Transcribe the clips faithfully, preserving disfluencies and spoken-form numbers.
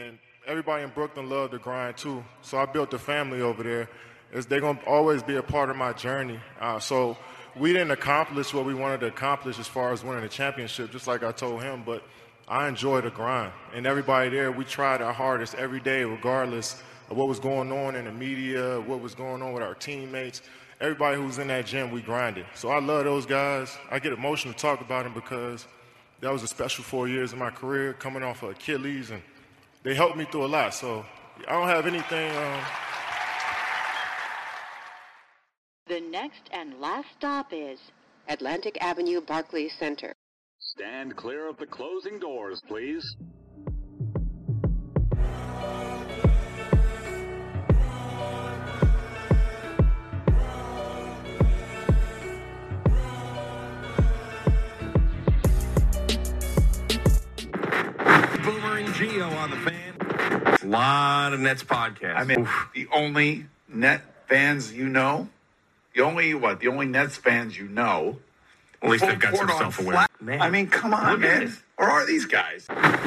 And everybody in Brooklyn loved the grind too. So I built a family over there. It's, they're going to always be a part of my journey. Uh, so we didn't accomplish what we wanted to accomplish as far as winning a championship, just like I told him, but I enjoy the grind. And everybody there, we tried our hardest every day, regardless of what was going on in the media, what was going on with our teammates. Everybody who was in that gym, we grinded. So I love those guys. I get emotional to talk about them because that was a special four years of my career, coming off of Achilles, and they helped me through a lot. So I don't have anything. Um... The next and last stop is Atlantic Avenue, Barclays Center. Stand clear of the closing doors, please. Boomer and Geo on the Fan. A lot of Nets podcasts. I mean, Oof. the only Net fans you know, the only, what, the only Nets fans you know. At least they've got some self-awareness. I mean, come on, man. Or are these guys?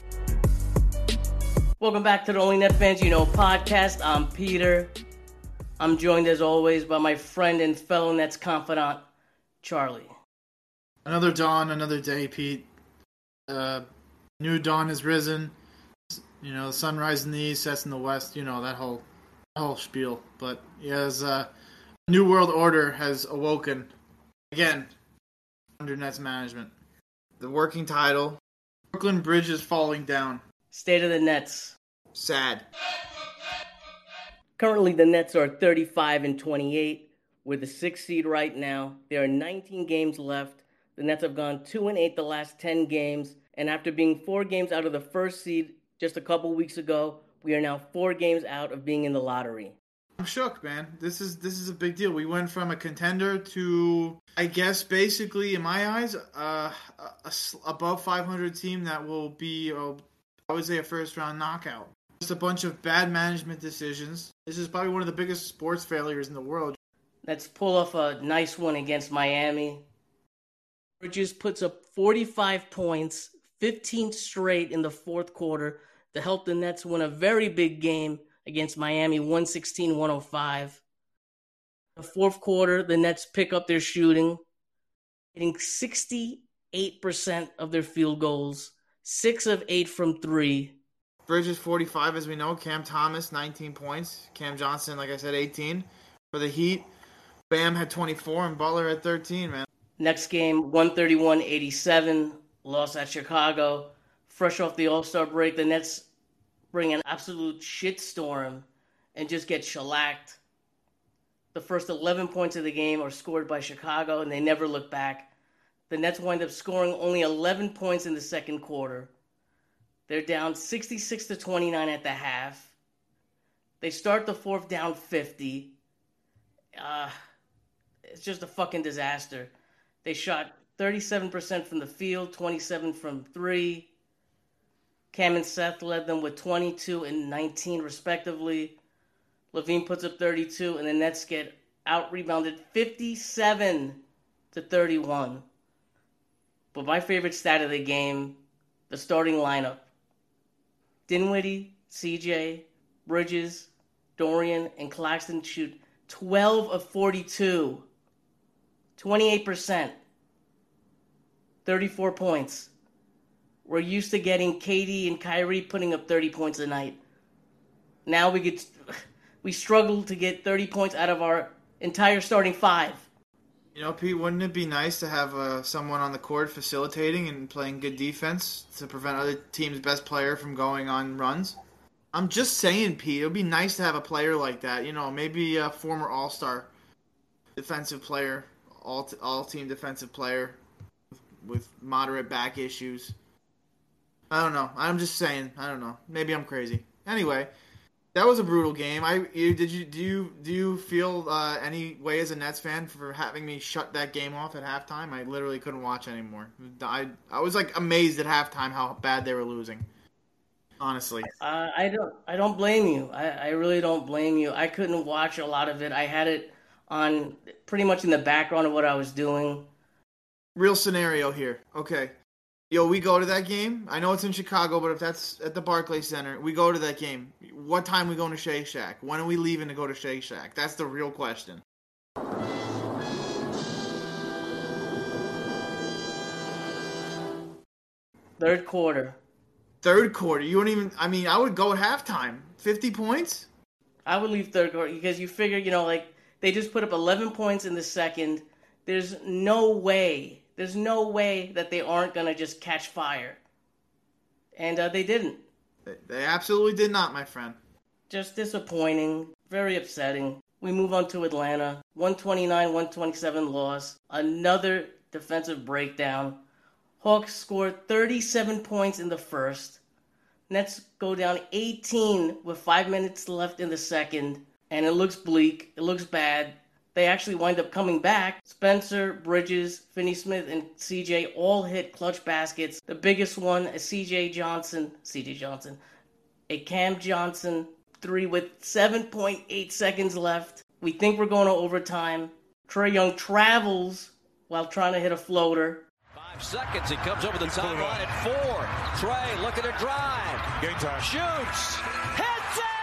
Welcome back to the Only Net Fans You Know podcast. I'm Peter. I'm joined as always by my friend and fellow Nets confidant, Charlie. Another dawn, another day, Pete. Uh, new dawn has risen. You know, the sun rises in the east, sets in the west. You know, that whole that whole spiel. But yes, uh, a new world order has awoken again under Nets management. The working title, Brooklyn Bridge is falling down. State of the Nets. Sad. Currently, the Nets are thirty-five and twenty-eight. We're the sixth seed right now. There are nineteen games left. The Nets have gone two and eight the last ten games. And after being four games out of the first seed just a couple weeks ago, we are now four games out of being in the lottery. I'm shook, man. This is this is a big deal. We went from a contender to, I guess, basically, in my eyes, uh, a, a above five hundred team that will be, uh, I would say, a first-round knockout. Just a bunch of bad management decisions. This is probably one of the biggest sports failures in the world. Let's pull off a nice one against Miami. Bridges puts up forty-five points, fifteen straight in the fourth quarter to help the Nets win a very big game against Miami, one sixteen to one oh five. In the fourth quarter, the Nets pick up their shooting, hitting sixty-eight percent of their field goals, six of eight from three. Bridges forty-five, as we know. Cam Thomas, nineteen points. Cam Johnson, like I said, eighteen. For the Heat, Bam had twenty-four and Butler had thirteen, man. Next game, one thirty-one eighty-seven, loss at Chicago. Fresh off the All-Star break, the Nets bring an absolute shitstorm and just get shellacked. The first eleven points of the game are scored by Chicago, and they never look back. The Nets wind up scoring only eleven points in the second quarter. They're down sixty-six to twenty-nine at the half. They start the fourth down fifty. Uh, it's just a fucking disaster. They shot thirty-seven percent from the field, twenty-seven from three. Cam and Seth led them with twenty-two and nineteen respectively. Levine puts up thirty-two, and the Nets get out-rebounded fifty-seven to thirty-one. But my favorite stat of the game, the starting lineup. Dinwiddie, C J, Bridges, Dorian, and Claxton shoot twelve of forty-two. twenty-eight percent. thirty-four points. We're used to getting K D and Kyrie putting up thirty points a night. Now we get we struggle to get thirty points out of our entire starting five. You know, Pete, wouldn't it be nice to have uh, someone on the court facilitating and playing good defense to prevent other team's best player from going on runs? I'm just saying, Pete, it would be nice to have a player like that. You know, maybe a former all-star defensive player, all t- all-team defensive player with moderate back issues. I don't know. I'm just saying. I don't know. Maybe I'm crazy. Anyway, that was a brutal game. I you, did you do you do you feel uh, any way as a Nets fan for having me shut that game off at halftime? I literally couldn't watch anymore. I I was like amazed at halftime how bad they were losing. Honestly, uh, I don't I don't blame you. I, I really don't blame you. I couldn't watch a lot of it. I had it on pretty much in the background of what I was doing. Real scenario here. Okay. Yo, we go to that game. I know it's in Chicago, but if that's at the Barclays Center, we go to that game. What time are we going to Shake Shack? When are we leaving to go to Shake Shack? That's the real question. Third quarter. Third quarter. You don't even. I mean, I would go at halftime. Fifty points. I would leave third quarter because you figure, you know, like they just put up eleven points in the second. There's no way. There's no way that they aren't going to just catch fire. And uh, they didn't. They absolutely did not, my friend. Just disappointing. Very upsetting. We move on to Atlanta. one twenty-nine one twenty-seven loss. Another defensive breakdown. Hawks scored thirty-seven points in the first. Nets go down eighteen with five minutes left in the second. And it looks bleak. It looks bad. They actually wind up coming back. Spencer, Bridges, Finney-Smith, and C J all hit clutch baskets. The biggest one, a C J Johnson, C J Johnson, a Cam Johnson three with seven point eight seconds left. We think we're going to overtime. Trae Young travels while trying to hit a floater. Five seconds, he comes over the top line at four. Trae looking to drive. Game time. Shoots. Hits it!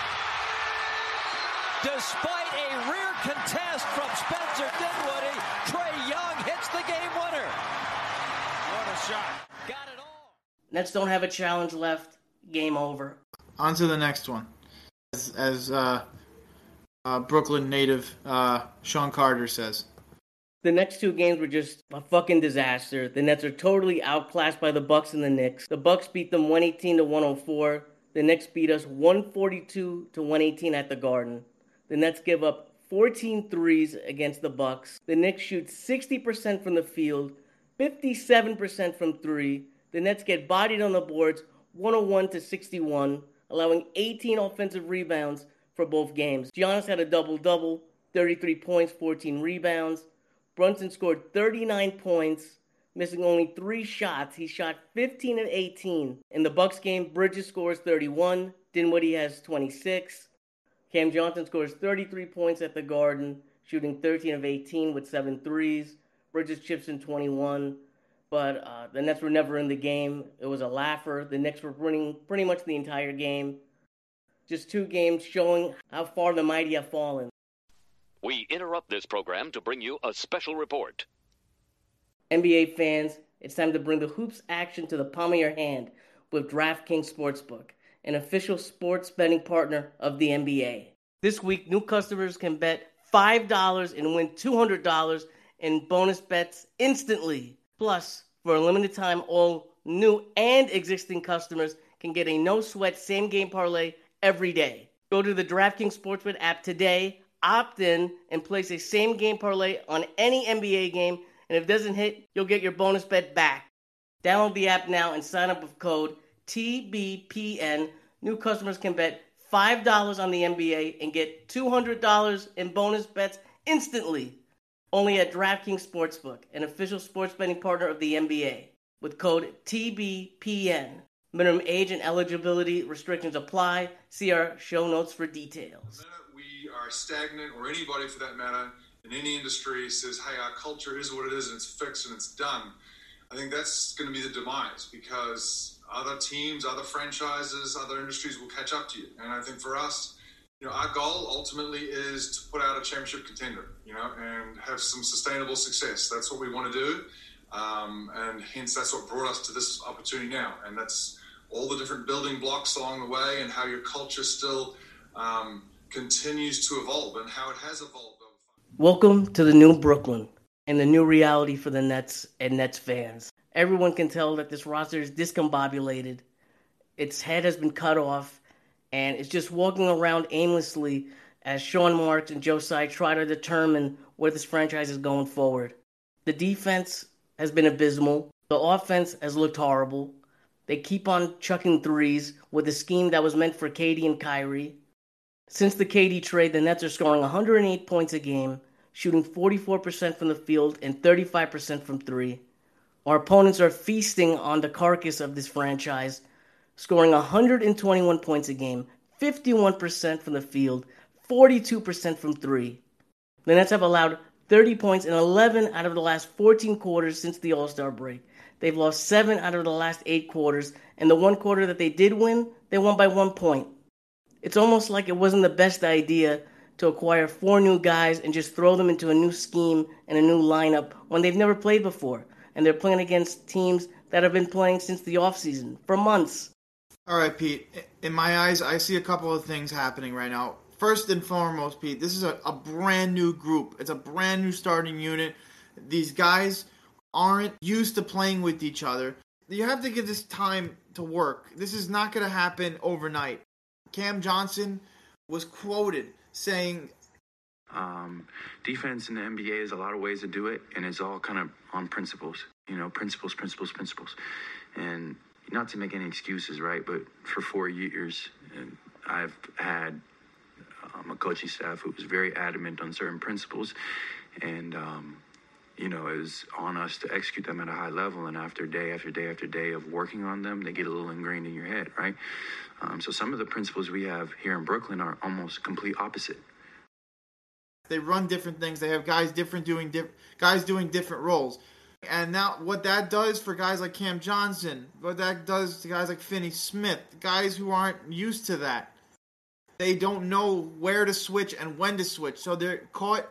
Despite a rear contest from Spencer Dinwiddie, Trae Young hits the game winner. What a shot. Got it all. Nets don't have a challenge left. Game over. On to the next one. As, as uh, uh, Brooklyn native uh, Sean Carter says. The next two games were just a fucking disaster. The Nets are totally outclassed by the Bucks and the Knicks. The Bucks beat them one eighteen to one oh four. The Knicks beat us one forty-two to one eighteen at the Garden. The Nets give up fourteen threes against the Bucks. The Knicks shoot sixty percent from the field, fifty-seven percent from three. The Nets get bodied on the boards one oh one to sixty-one, allowing eighteen offensive rebounds for both games. Giannis had a double-double, thirty-three points, fourteen rebounds. Brunson scored thirty-nine points, missing only three shots. He shot fifteen of eighteen. In the Bucks game, Bridges scores thirty-one. Dinwiddie has twenty-six. Cam Johnson scores thirty-three points at the Garden, shooting thirteen of eighteen with seven threes. Bridges chips in twenty-one. But uh, the Nets were never in the game. It was a laugher. The Knicks were winning pretty much the entire game. Just two games showing how far the mighty have fallen. We interrupt this program to bring you a special report. N B A fans, it's time to bring the hoops action to the palm of your hand with DraftKings Sportsbook, an official sports betting partner of the N B A. This week, new customers can bet five dollars and win two hundred dollars in bonus bets instantly. Plus, for a limited time, all new and existing customers can get a no-sweat same-game parlay every day. Go to the DraftKings Sportsbook app today, opt in, and place a same-game parlay on any N B A game, and if it doesn't hit, you'll get your bonus bet back. Download the app now and sign up with code T B P N. New customers can bet five dollars on the N B A and get two hundred dollars in bonus bets instantly. Only at DraftKings Sportsbook, an official sports betting partner of the N B A. With code T B P N. Minimum age and eligibility restrictions apply. See our show notes for details. We are stagnant, or anybody for that matter, in any industry says, hey, our culture is what it is and it's fixed and it's done. I think that's going to be the demise, because other teams, other franchises, other industries will catch up to you. And I think for us, you know, our goal ultimately is to put out a championship contender, you know, and have some sustainable success. That's what we want to do. Um, and hence that's what brought us to this opportunity now. And that's all the different building blocks along the way, and how your culture still um, continues to evolve and how it has evolved. Welcome to the new Brooklyn and the new reality for the Nets and Nets fans. Everyone can tell that this roster is discombobulated. Its head has been cut off, and it's just walking around aimlessly as Sean Marks and Joe Tsai try to determine where this franchise is going forward. The defense has been abysmal. The offense has looked horrible. They keep on chucking threes with a scheme that was meant for K D and Kyrie. Since the K D trade, the Nets are scoring one hundred eight points a game, shooting forty-four percent from the field and thirty-five percent from three. Our opponents are feasting on the carcass of this franchise, scoring one hundred twenty-one points a game, fifty-one percent from the field, forty-two percent from three. The Nets have allowed thirty points in eleven out of the last fourteen quarters since the All-Star break. They've lost seven out of the last eight quarters, and the one quarter that they did win, they won by one point. It's almost like it wasn't the best idea to acquire four new guys and just throw them into a new scheme and a new lineup when they've never played before, and they're playing against teams that have been playing since the offseason, for months. All right, Pete. In my eyes, I see a couple of things happening right now. First and foremost, Pete, this is a, a brand new group. It's a brand new starting unit. These guys aren't used to playing with each other. You have to give this time to work. This is not going to happen overnight. Cam Johnson was quoted saying, um, defense in the N B A is a lot of ways to do it, and it's all kind of on principles. You know, principles, principles, principles. And not to make any excuses, right, but for four years, and I've had um, a coaching staff who was very adamant on certain principles, and, um, you know, it was on us to execute them at a high level, and after day after day after day of working on them, they get a little ingrained in your head, right? Um, so some of the principles we have here in Brooklyn are almost complete opposite. They run different things. They have guys different doing diff- guys doing different roles. And now what that does for guys like Cam Johnson, what that does to guys like Finney Smith, guys who aren't used to that. They don't know where to switch and when to switch. So they're caught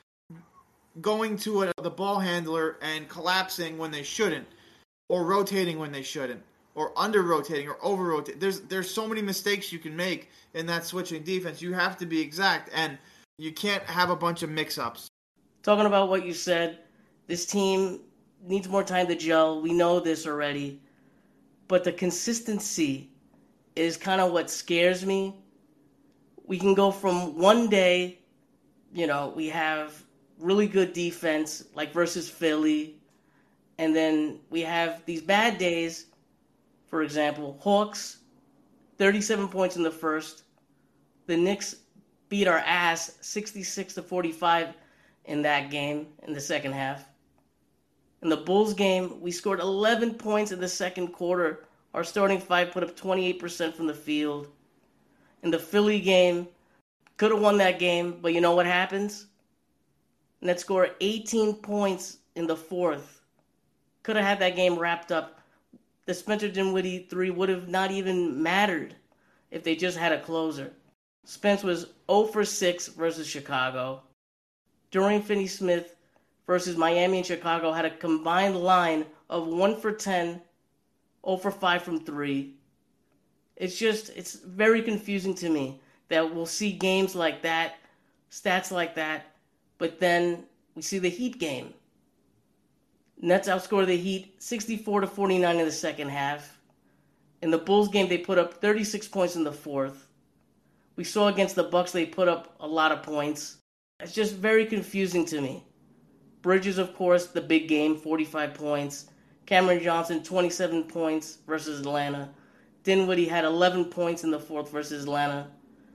going to a, the ball handler and collapsing when they shouldn't, or rotating when they shouldn't, or under-rotating or over-rotating. There's, there's so many mistakes you can make in that switching defense. You have to be exact, and you can't have a bunch of mix-ups. Talking about what you said, this team needs more time to gel. We know this already. But the consistency is kind of what scares me. We can go from one day, you know, we have really good defense, like versus Philly, and then we have these bad days. For example, Hawks, thirty-seven points in the first. The Knicks beat our ass sixty-six to forty-five in that game in the second half. In the Bulls game, we scored eleven points in the second quarter. Our starting five put up twenty-eight percent from the field. In the Philly game, could have won that game, but you know what happens? Nets score eighteen points in the fourth. Could have had that game wrapped up. The Spencer Dinwiddie three would have not even mattered if they just had a closer. Spence was zero for six versus Chicago. Dorian Finney-Smith versus Miami and Chicago had a combined line of one for ten, zero for five from three. It's just, it's very confusing to me that we'll see games like that, stats like that, but then we see the Heat game. Nets outscore the Heat sixty-four to forty-nine in the second half. In the Bulls game, they put up thirty-six points in the fourth. We saw against the Bucks they put up a lot of points. It's just very confusing to me. Bridges, of course, the big game, forty-five points. Cameron Johnson, twenty-seven points versus Atlanta. Dinwiddie had eleven points in the fourth versus Atlanta.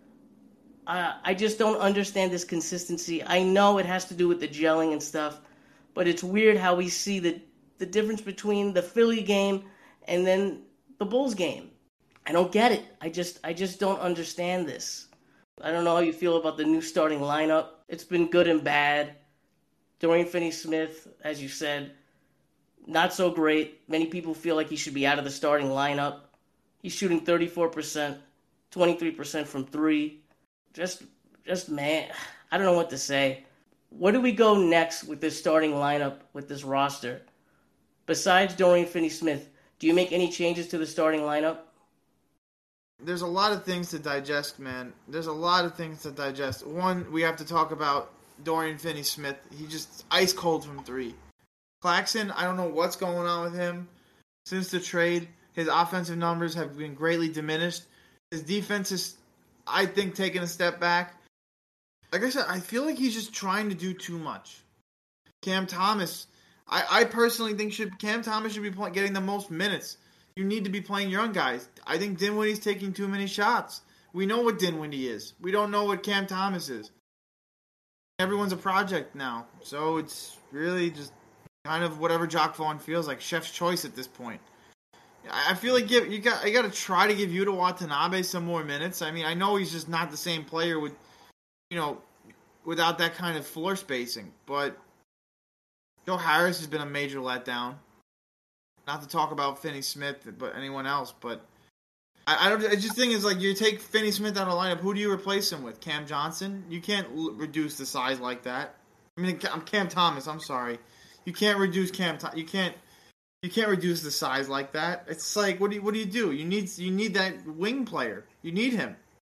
I, I just don't understand this consistency. I know it has to do with the gelling and stuff, but it's weird how we see the, the difference between the Philly game and then the Bulls game. I don't get it. I just I just don't understand this. I don't know how you feel about the new starting lineup. It's been good and bad. Dorian Finney-Smith, as you said, not so great. Many people feel like he should be out of the starting lineup. He's shooting thirty-four percent, twenty-three percent from three. Just, just man, I don't know what to say. Where do we go next with this starting lineup, with this roster? Besides Dorian Finney-Smith, do you make any changes to the starting lineup? There's a lot of things to digest, man. There's a lot of things to digest. One, we have to talk about Dorian Finney-Smith. He just ice cold from three. Claxton, I don't know what's going on with him. Since the trade, his offensive numbers have been greatly diminished. His defense is, I think, taking a step back. Like I said, I feel like he's just trying to do too much. Cam Thomas, I, I personally think should Cam Thomas should be play, getting the most minutes. You need to be playing young guys. I think Dinwiddie's taking too many shots. We know what Dinwiddie is. We don't know what Cam Thomas is. Everyone's a project now. So it's really just kind of whatever Jock Vaughn feels like. Chef's choice at this point. I feel like you, you got you got to try to give Yuta Watanabe some more minutes. I mean, I know he's just not the same player with, you know, without that kind of floor spacing. But Joe Harris has been a major letdown. Not to talk about Finney Smith, but anyone else, but I, I don't. I just think it's like you take Finney Smith out of the lineup. Who do you replace him with? Cam Johnson? You can't l- reduce the size like that. I mean, I'm Cam Thomas. I'm sorry, you can't reduce Cam. You can't. You can't reduce the size like that. It's like, what do you, what do you do? You need you need that wing player. You need him.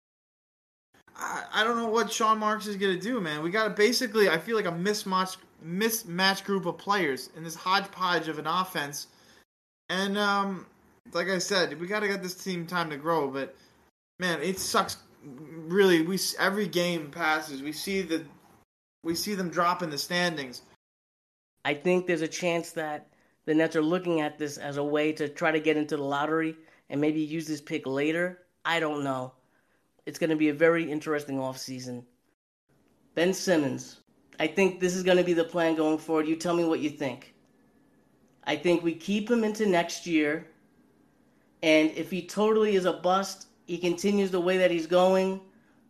I, I don't know what Sean Marks is gonna do, man. We got to basically. I feel like a mismatch mismatch group of players in this hodgepodge of an offense. And um, like I said, we got to get this team time to grow. But man, it sucks. Really, we every game passes, we see the we see them drop in the standings. I think there's a chance that the Nets are looking at this as a way to try to get into the lottery and maybe use this pick later. I don't know. It's going to be a very interesting offseason. Ben Simmons. I think this is going to be the plan going forward. You tell me what you think. I think we keep him into next year, and if he totally is a bust, he continues the way that he's going.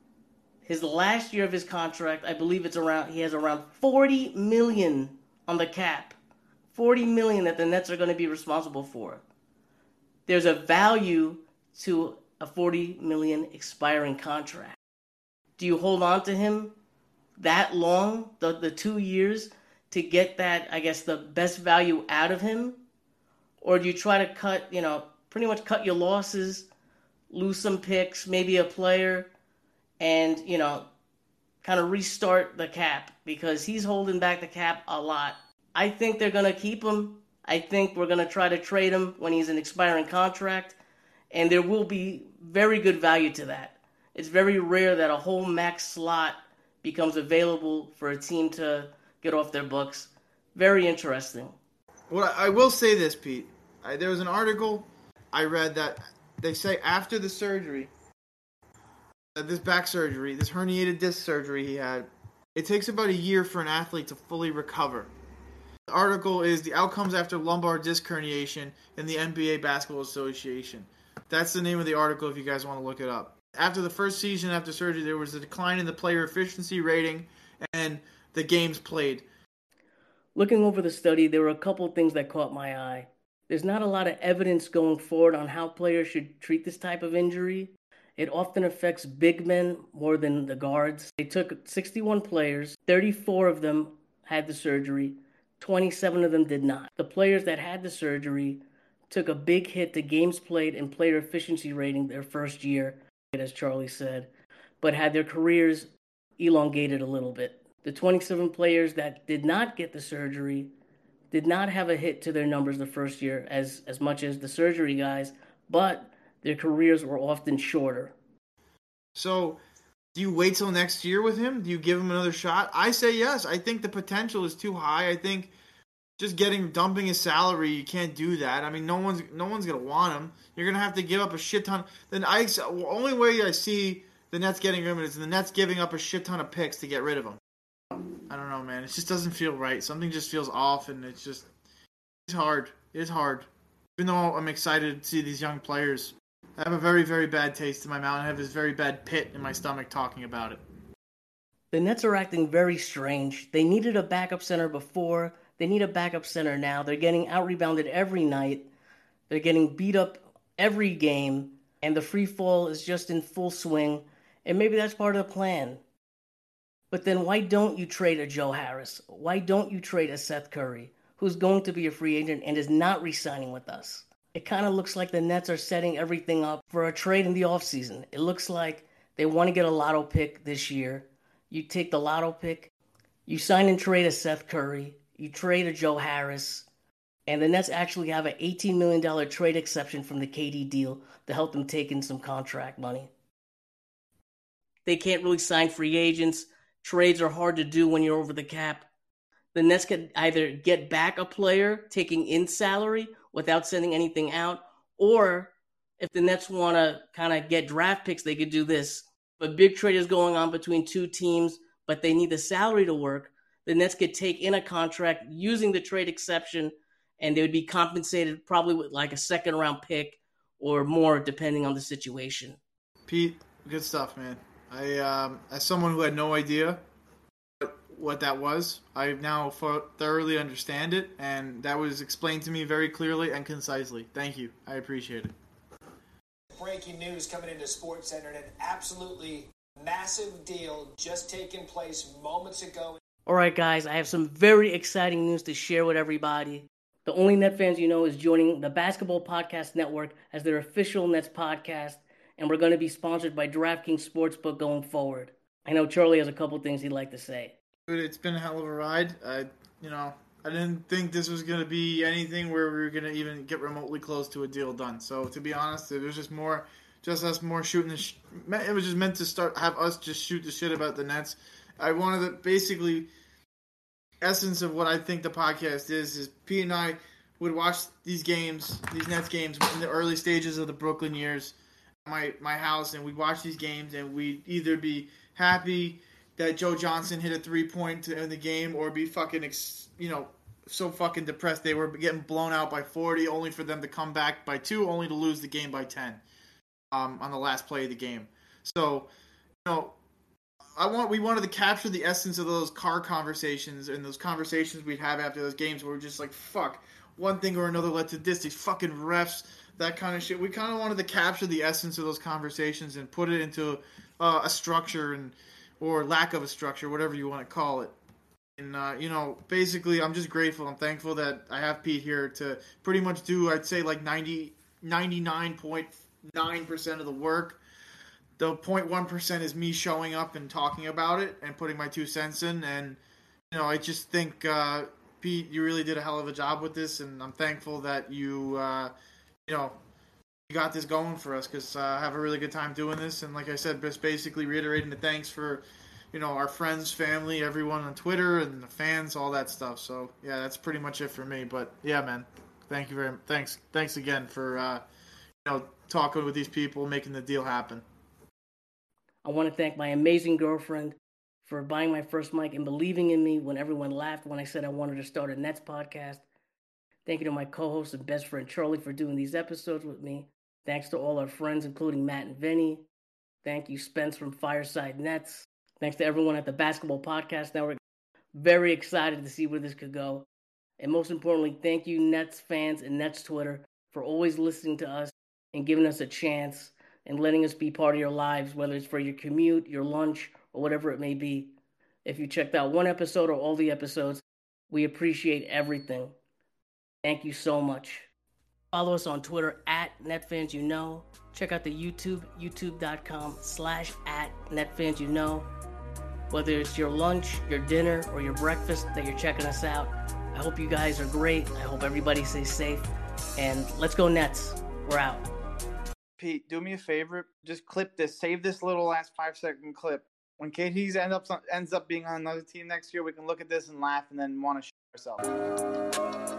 His last year of his contract, I believe it's around, he has around forty million dollars on the cap. forty million dollars that the Nets are going to be responsible for. There's a value to a forty million dollars expiring contract. Do you hold on to him that long, the, the two years, to get that, I guess, the best value out of him? Or do you try to cut, you know, pretty much cut your losses, lose some picks, maybe a player, and, you know, kind of restart the cap? Because he's holding back the cap a lot. I think they're going to keep him. I think we're going to try to trade him when he's an expiring contract, and there will be very good value to that. It's very rare that a whole max slot becomes available for a team to get off their books. Very interesting. Well, I will say this, Pete. I, there was an article I read that they say after the surgery, uh, this back surgery, this herniated disc surgery he had, it takes about a year for an athlete to fully recover. The article is The Outcomes After Lumbar Disc Herniation in the N B A Basketball Association. That's the name of the article if you guys want to look it up. After the first season after surgery, there was a decline in the player efficiency rating and the games played. Looking over the study, there were a couple of things that caught my eye. There's not a lot of evidence going forward on how players should treat this type of injury. It often affects big men more than the guards. They took sixty-one players, thirty-four of them had the surgery, twenty-seven of them did not. The players that had the surgery took a big hit to games played and player efficiency rating their first year, as Charlie said, but had their careers elongated a little bit. The twenty-seven players that did not get the surgery did not have a hit to their numbers the first year as, as much as the surgery guys, but their careers were often shorter. So, do you wait till next year with him? Do you give him another shot? I say yes. I think the potential is too high. I think just getting dumping his salary, you can't do that. I mean, no one's no one's gonna want him. You're gonna have to give up a shit ton. Then I only way I see the Nets getting him is the Nets giving up a shit ton of picks to get rid of him. I don't know, man. It just doesn't feel right. Something just feels off, and it's just it's hard. It's hard. Even though I'm excited to see these young players, I have a very, very bad taste in my mouth. I have this very bad pit in my stomach talking about it. The Nets are acting very strange. They needed a backup center before. They need a backup center now. They're getting out-rebounded every night. They're getting beat up every game, and the free fall is just in full swing. And maybe that's part of the plan. But then why don't you trade a Joe Harris? Why don't you trade a Seth Curry, who's going to be a free agent and is not re-signing with us? It kind of looks like the Nets are setting everything up for a trade in the offseason. It looks like they want to get a lotto pick this year. You take the lotto pick, you sign and trade a Seth Curry, you trade a Joe Harris, and the Nets actually have an eighteen million dollars trade exception from the K D deal to help them take in some contract money. They can't really sign free agents. Trades are hard to do when you're over the cap. The Nets could either get back a player taking in salary without sending anything out, or if the Nets want to kind of get draft picks, they could do this. If a big trade is going on between two teams, but they need the salary to work, the Nets could take in a contract using the trade exception, and they would be compensated probably with like a second round pick or more, depending on the situation. Pete, good stuff, man. I, um, as someone who had no idea what that was. I now thoroughly understand it, and that was explained to me very clearly and concisely. Thank you. I appreciate it. Breaking news coming into SportsCenter, and an absolutely massive deal just taking place moments ago. All right, guys, I have some very exciting news to share with everybody. The Only Net Fans You Know is joining the Basketball Podcast Network as their official Nets podcast, and we're going to be sponsored by DraftKings Sportsbook going forward. I know Charlie has a couple things he'd like to say. Dude, it's been a hell of a ride. I, you know, I didn't think this was going to be anything where we were going to even get remotely close to a deal done. So, to be honest, it was just more, just us more shooting the sh- it was just meant to start, have us just shoot the shit about the Nets. I wanted to basically, essence of what I think the podcast is, is Pete and I would watch these games, these Nets games in the early stages of the Brooklyn years at my, my house, and we'd watch these games, and we'd either be happy that Joe Johnson hit a three-point to end the game, or be fucking, ex- you know, so fucking depressed they were getting blown out by forty, only for them to come back by two, only to lose the game by ten um, on the last play of the game. So, you know, I want we wanted to capture the essence of those car conversations and those conversations we'd have after those games where we're just like, fuck, one thing or another led to this, these fucking refs, that kind of shit. We kind of wanted to capture the essence of those conversations and put it into uh, a structure and or lack of a structure, whatever you want to call it. And, uh, you know, basically, I'm just grateful. I'm thankful that I have Pete here to pretty much do, I'd say, like ninety, ninety-nine point nine percent of the work. The zero point one percent is me showing up and talking about it and putting my two cents in. And, you know, I just think, uh, Pete, you really did a hell of a job with this. And I'm thankful that you, uh, you know, you got this going for us, because uh, I have a really good time doing this. And like I said, just basically reiterating the thanks for, you know, our friends, family, everyone on Twitter, and the fans, all that stuff. So, yeah, that's pretty much it for me. But, yeah, man, thank you very much. Thanks, thanks again for, uh, you know, talking with these people, making the deal happen. I want to thank my amazing girlfriend for buying my first mic and believing in me when everyone laughed when I said I wanted to start a Nets podcast. Thank you to my co-host and best friend Charlie for doing these episodes with me. Thanks to all our friends, including Matt and Vinny. Thank you, Spence from Fireside Nets. Thanks to everyone at the Basketball Podcast Network. Very excited to see where this could go. And most importantly, thank you, Nets fans and Nets Twitter, for always listening to us and giving us a chance and letting us be part of your lives, whether it's for your commute, your lunch, or whatever it may be. If you checked out one episode or all the episodes, we appreciate everything. Thank you so much. Follow us on Twitter at NetFansYouKnow. Check out the YouTube, youtube.com slash at NetFansYouKnow. Whether it's your lunch, your dinner, or your breakfast that you're checking us out, I hope you guys are great. I hope everybody stays safe. And let's go Nets. We're out. Pete, do me a favor. Just clip this. Save this little last five-second clip. When K D's end up, ends up being on another team next year, we can look at this and laugh and then want to shit ourselves.